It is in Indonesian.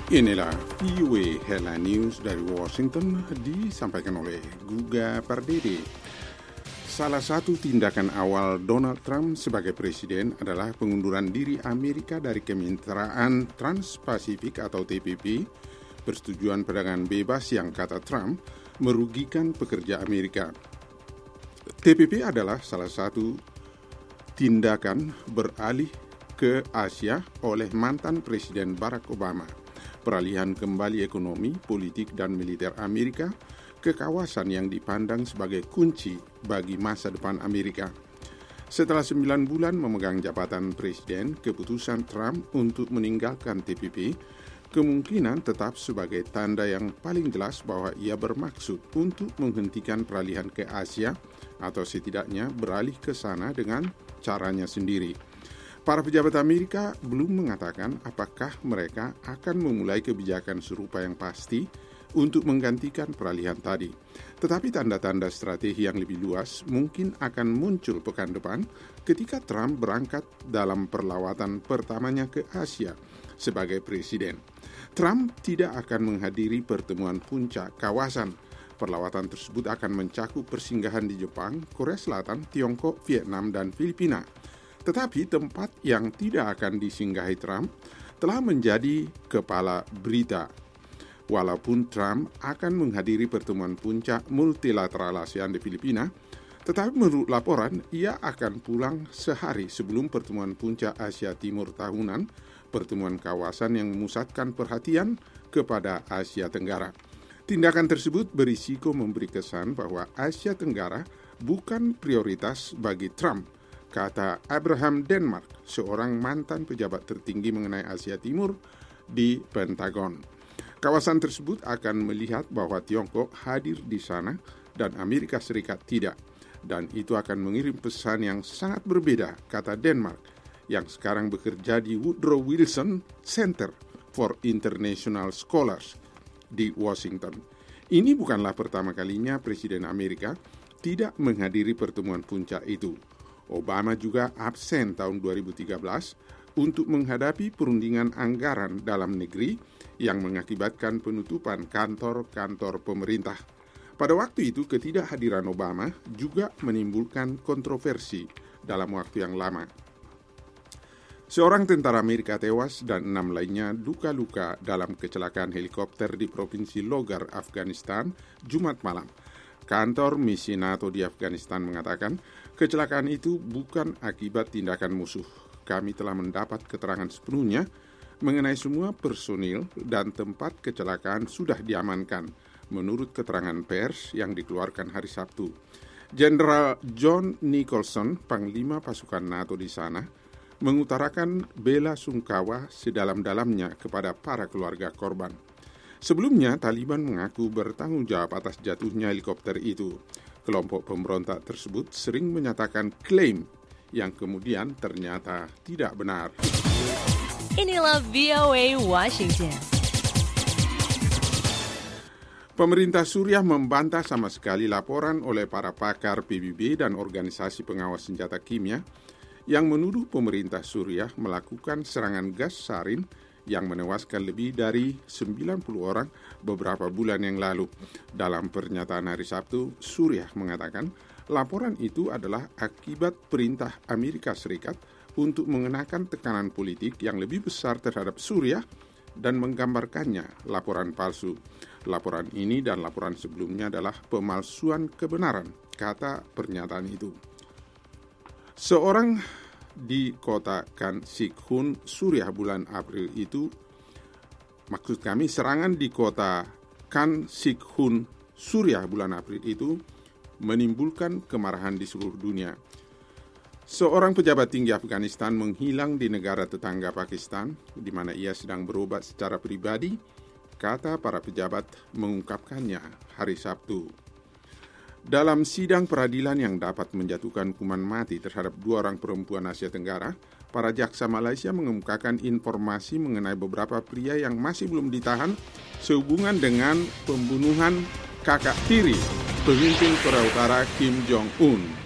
Inilah VOA Headline News dari Washington disampaikan oleh Guga Pardede. Salah satu tindakan awal Donald Trump sebagai presiden adalah pengunduran diri Amerika dari Kemitraan Trans-Pasifik atau TPP, persetujuan perdagangan bebas yang kata Trump merugikan pekerja Amerika. TPP adalah salah satu tindakan beralih ke Asia oleh mantan Presiden Barack Obama. Peralihan kembali ekonomi, politik, dan militer Amerika ke kawasan yang dipandang sebagai kunci bagi masa depan Amerika. Setelah 9 bulan memegang jabatan presiden, keputusan Trump untuk meninggalkan TPP kemungkinan tetap sebagai tanda yang paling jelas bahwa ia bermaksud untuk menghentikan peralihan ke Asia atau setidaknya beralih ke sana dengan caranya sendiri. Para pejabat Amerika belum mengatakan apakah mereka akan memulai kebijakan serupa yang pasti untuk menggantikan peralihan tadi. Tetapi tanda-tanda strategi yang lebih luas mungkin akan muncul pekan depan ketika Trump berangkat dalam perlawatan pertamanya ke Asia sebagai presiden. Trump tidak akan menghadiri pertemuan puncak kawasan. Perlawatan tersebut akan mencakup persinggahan di Jepang, Korea Selatan, Tiongkok, Vietnam, dan Filipina. Tetapi tempat yang tidak akan disinggahi Trump telah menjadi kepala berita. Walaupun Trump akan menghadiri pertemuan puncak multilateral ASEAN di Filipina, tetapi menurut laporan ia akan pulang sehari sebelum pertemuan puncak Asia Timur tahunan, pertemuan kawasan yang memusatkan perhatian kepada Asia Tenggara. Tindakan tersebut berisiko memberi kesan bahwa Asia Tenggara bukan prioritas bagi Trump, kata Abraham Denmark, seorang mantan pejabat tertinggi mengenai Asia Timur di Pentagon. Kawasan tersebut akan melihat bahwa Tiongkok hadir di sana dan Amerika Serikat tidak. Dan itu akan mengirim pesan yang sangat berbeda, kata Denmark, yang sekarang bekerja di Woodrow Wilson Center for International Scholars di Washington. Ini bukanlah pertama kalinya Presiden Amerika tidak menghadiri pertemuan puncak itu. Obama juga absen tahun 2013 untuk menghadapi perundingan anggaran dalam negeri yang mengakibatkan penutupan kantor-kantor pemerintah. Pada waktu itu, ketidakhadiran Obama juga menimbulkan kontroversi dalam waktu yang lama. Seorang tentara Amerika tewas dan 6 lainnya luka-luka dalam kecelakaan helikopter di Provinsi Logar, Afghanistan, Jumat malam. Kantor misi NATO di Afghanistan mengatakan, kecelakaan itu bukan akibat tindakan musuh. Kami telah mendapat keterangan sepenuhnya mengenai semua personil dan tempat kecelakaan sudah diamankan, menurut keterangan pers yang dikeluarkan hari Sabtu. Jenderal John Nicholson, Panglima pasukan NATO di sana, mengutarakan bela sungkawa sedalam-dalamnya kepada para keluarga korban. Sebelumnya, Taliban mengaku bertanggung jawab atas jatuhnya helikopter itu. Kelompok pemberontak tersebut sering menyatakan klaim yang kemudian ternyata tidak benar. Inilah VOA Washington. Pemerintah Suriah membantah sama sekali laporan oleh para pakar PBB dan organisasi pengawas senjata kimia yang menuduh pemerintah Suriah melakukan serangan gas sarin yang menewaskan lebih dari 90 orang beberapa bulan yang lalu. Dalam pernyataan hari Sabtu, Suriah mengatakan laporan itu adalah akibat perintah Amerika Serikat untuk mengenakan tekanan politik yang lebih besar terhadap Suriah dan menggambarkannya laporan palsu. Laporan ini dan laporan sebelumnya adalah pemalsuan kebenaran, kata pernyataan itu. Seorang di kota Khan Shaykhun, Suriah bulan April itu, maksud kami serangan di kota Khan Shaykhun, Suriah bulan April itu menimbulkan kemarahan di seluruh dunia. Seorang pejabat tinggi Afghanistan menghilang di negara tetangga Pakistan, di mana ia sedang berobat secara pribadi, kata para pejabat mengungkapkannya hari Sabtu. Dalam sidang peradilan yang dapat menjatuhkan hukuman mati terhadap 2 orang perempuan Asia Tenggara, para jaksa Malaysia mengemukakan informasi mengenai beberapa pria yang masih belum ditahan sehubungan dengan pembunuhan kakak tiri pemimpin Korea Utara Kim Jong-un.